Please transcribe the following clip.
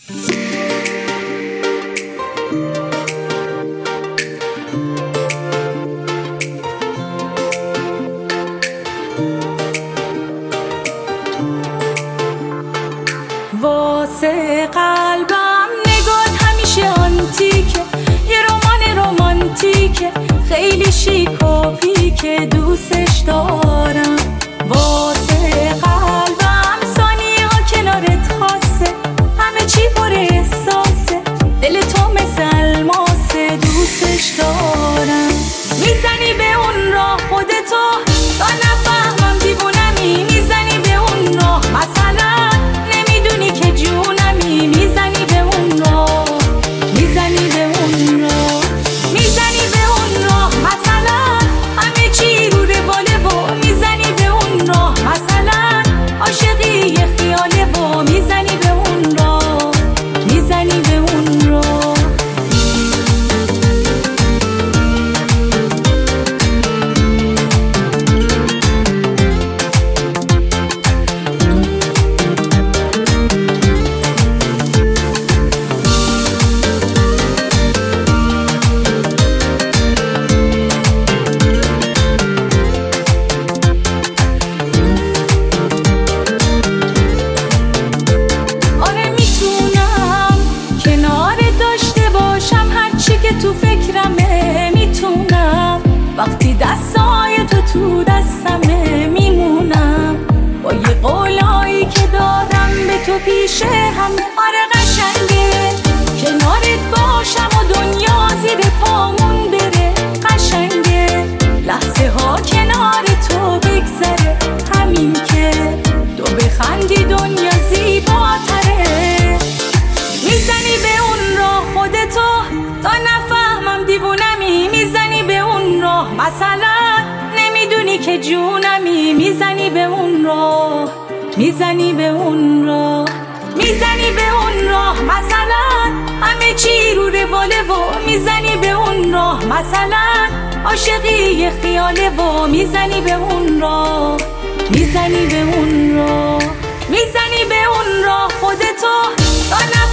واسه قلبم نگات همیشه آنتیکه، یه رمان رومانتیکه، خیلی شیک و پیکه، دوستش دارم. واسه قلبم ثانیه ها کنارت خاصه، همه چی پر احساسه، دل تو مثل الماسه، دوستش دارم. میزنی به اون راه خودتو تا نفهمم دیوونمی، میزنی به اون راه مثلا نمیدونی که جونمی، میزنی به اون راه، میزنی به اون راه، میزنی به اون راه مثلا همه چی رو رواله و میزنی به اون راه مثلا عاشقی یه خیاله و میزنی به اون راه، میزنی به اون راه. تو فکرمه میتونم وقتی دستای تو دستمه، میمونم با یه قولایی که دادم به تو پیشه همه. آره قشنگه کنارت باشم و دنیا زیر پامون بره، قشنگه لحظه ها کنار تو بگذره، همین که تو بخندی دنیا زیباتره. میزنی به اون راه خودتو تا نفهمم دیوونمی، میزنی به اون راه مثلا نمیدونی که جونمی، میزنی به اون راه، میزنی به اون راه، میزنی به اون راه مثلا همه چی رو رواله و میزنی به اون راه مثلا عاشقی یه خیاله و میزنی به اون راه، میزنی به اون راه، میزنی به اون راه خودتو تا